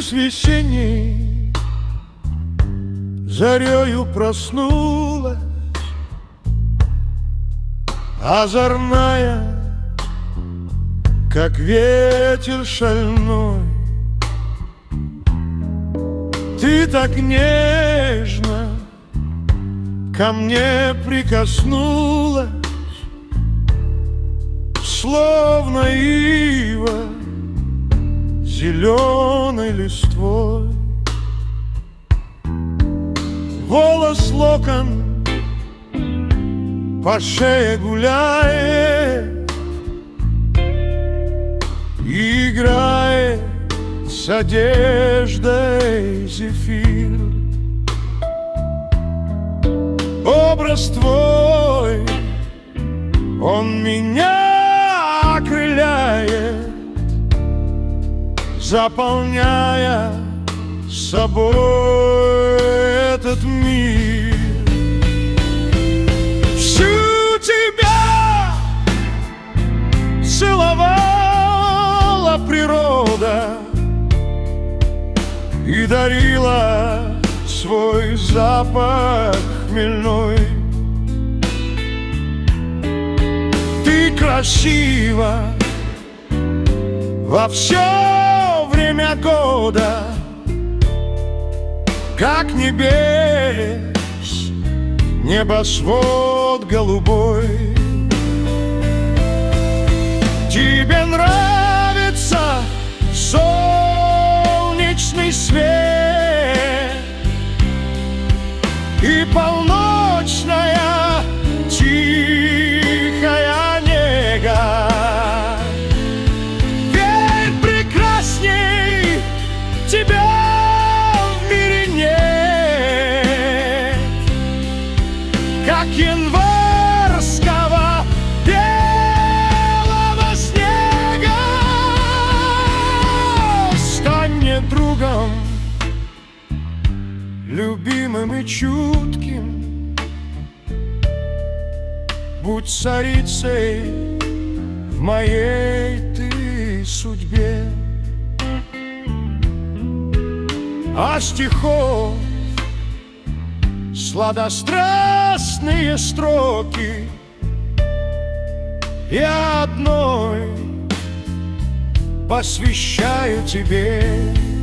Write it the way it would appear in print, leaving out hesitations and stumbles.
Ты с весенней зарею проснулась, озорная, как ветер шальной. Ты так нежно ко мне прикоснулась, словно ива зеленой листвой. Волос локон по шее гуляет, играет с одеждой зефир. Образ твой, он меня окрыляет, заполняя собой этот мир. Всю тебя целовала природа и дарила свой запах хмельной. Ты красива во все время года, как небес небосвод голубой. Тебе нравится солнечный свет и полночная тихая нега. Ведь прекрасней тебя в мире нет, как январского белого снега. Стань мне другом, любимым и чутким, будь царицей в моей ты судьбе. А стихов сладострастные строки я одной посвящаю тебе.